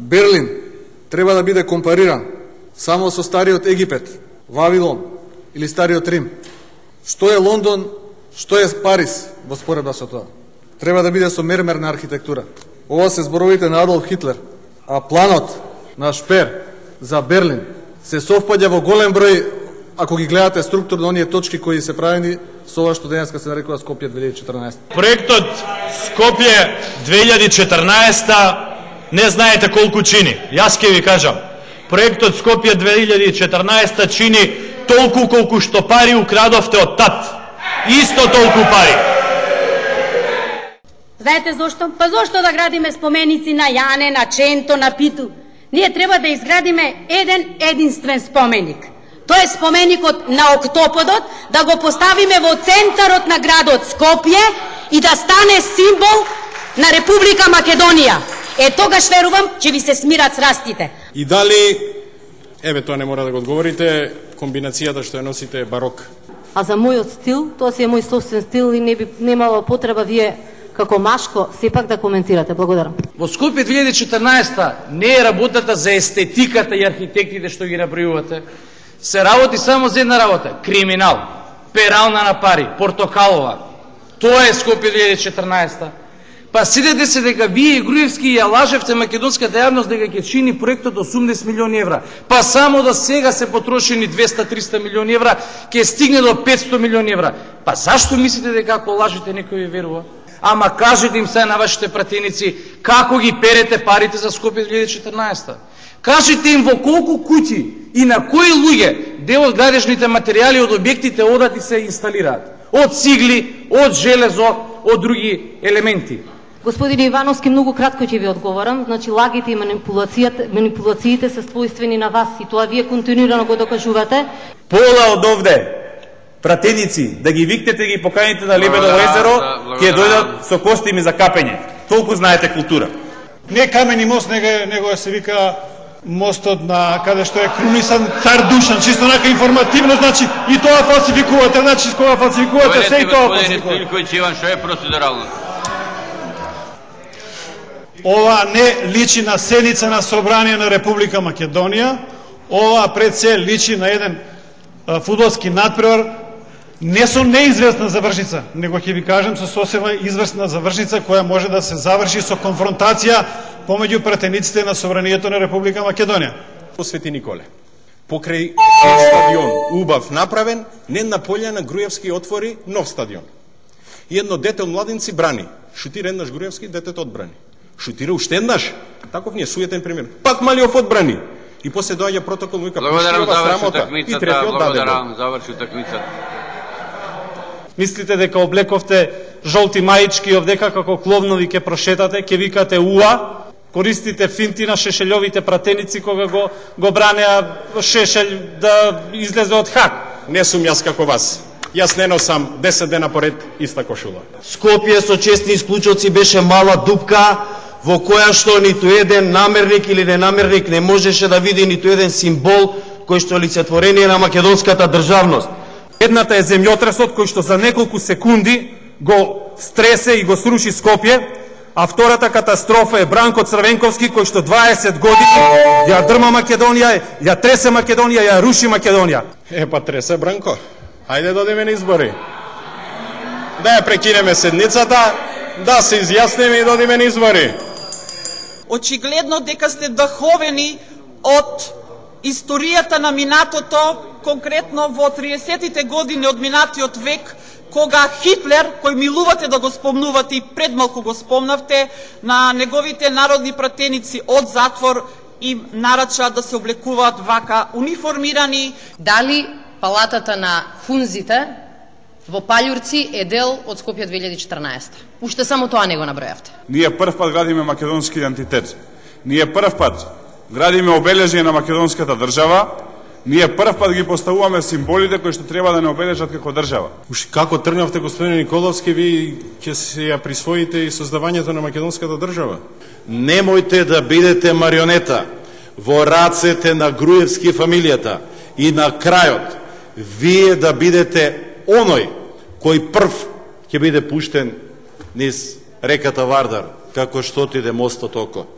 Берлин треба да биде компариран само со стариот Египет, Вавилон или стариот Рим. Што е Лондон, што е Париз во споредба со тоа? Треба да биде со мермерна архитектура. Ова се зборовите на Адолф Хитлер, а планот на Шпер за Берлин се совпаѓа во голем број, ако ги гледате структурно оние точки кои се правени со ова што денеска се нарекува Скопје 2014. Проектот Скопје 2014 не знаете колку чини. Јас ќе ви кажам. Проектот Скопје 2014 чини толку колку што пари украдовте од тат. Исто толку пари. Знаете зошто? Па зошто да градиме споменици на Јане, на Ченто, на Питу? Ние треба да изградиме единствен споменик. Тоа е споменикот на Октоподот, да го поставиме во центарот на градот Скопје и да стане символ на Република Македонија. Тогаш верувам ќе ви се смират срастите. И дали, тоа не мора да го одговорите, комбинацијата што ја носите е барок? А за мојот стил, тоа си е мој собствен стил и немало потреба вие како машко сепак да коментирате. Благодарам. Во Скопје 2014 не е работата за естетиката и архитектите што ги направувате. Се работи само за една работа. Криминал, перална на пари, портокалова. Тоа е Скопје 2014. Па сидете се дека вие и Груевски ја лажевте македонската јавност дека ќе чини проектот 80 милиони евра. Па само да сега се потрошени 200-300 милиони евра, ќе стигне до 500 милиони евра. Па зашто мислите дека ако лажете некој ви верува? Ама кажете им се на вашите пратеници како ги перете парите за Скопје 2014. Кажете им во колку куќи и на кои луѓе дел од градежните материјали од објектите одат и се инсталираат. Од цигли, од железо, од други елементи. Господин Ивановски, многу кратко ќе ви одговорам. Значи, лагите и манипулациите се својствени на вас и тоа вие континуирано го докажувате. Пола од овде пратеници да ги викнете, ги поканите на Лебедово езеро, ќе дојдат со костими за капење. Толку знаете култура. Не камени мост, него се вика мостот на каде што е крунисан цар Душан, чисто нака информативно, значи и тоа фалсификувате, значи кога фалсификувате, се и тоа фалсификувате. Што е процедурално? Ова не личи на седница на Собрание на Република Македонија, ова пред се личи на еден фудбалски надпревар, не со неизвестна завршница, него ќе ви кажем со сосема известна завршница која може да се заврши со конфронтација помеѓу пратениците на Собранието на Република Македонија. Свети Николе. Покрај стадион убав направен, не на полја на Груевски отвори нов стадион. И едно дете од младинци брани. Шутира еднаш Груевски, детето одбрани. Шутира уште еднаш. Таков не е суетен пример. Пак Малиов одбрани. И после доаѓа протокол, вика, благодарам, срамота. И третиот даде. Заврши утакмицата. Мислите дека облековте жолти маички овдека како кловнови ке прошетате, ке викате уа, користите финти на Шешелјовите пратеници кога го бранеа Шешелј да излезе од хак. Не сум јас како вас. Јас не носам 10 дена поред иста кошула. Скопје со честни исклучоци беше мала дупка во која што ниту еден намерник или ненамерник не можеше да види ниту еден символ кој што е олицетворение на македонската државност. Едната е земјотресот кој што за неколку секунди го стресе и го сруши Скопје, а втората катастрофа е Бранко Црвенковски кој што 20 години ја дрма Македонија, ја тресе Македонија, ја руши Македонија. Па тресе Бранко. Хајде да одиме на избори. Да ја прекинеме седницата, да се изјаснеме и да одиме на избори. Очигледно дека сте вдаховени од историјата на минатото, конкретно во 30-тите години од минатиот век, кога Хитлер, кој милувате да го спомнувате и предмалку го спомнавте, на неговите народни пратеници од затвор им нарача да се облекуваат вака униформирани. Дали палатата на фунзите во Паљурци е дел од Скопје 2014? Уште само тоа не го набројавте. Ние прв пат градиме македонски идентитет. Ние прв пат градиме обележје на македонската држава. Ние прв пат ги поставуваме символите кои што треба да не обележат како држава. Уште како тргнавте, господин Николовски, ви ќе се ја присвоите и создавањето на македонската држава? Немојте да бидете марионета во рацете на Груевски фамилијата и на крајот вие да бидете оној кој прв ќе биде пуштен низ реката Вардар, како што отиде мостот око.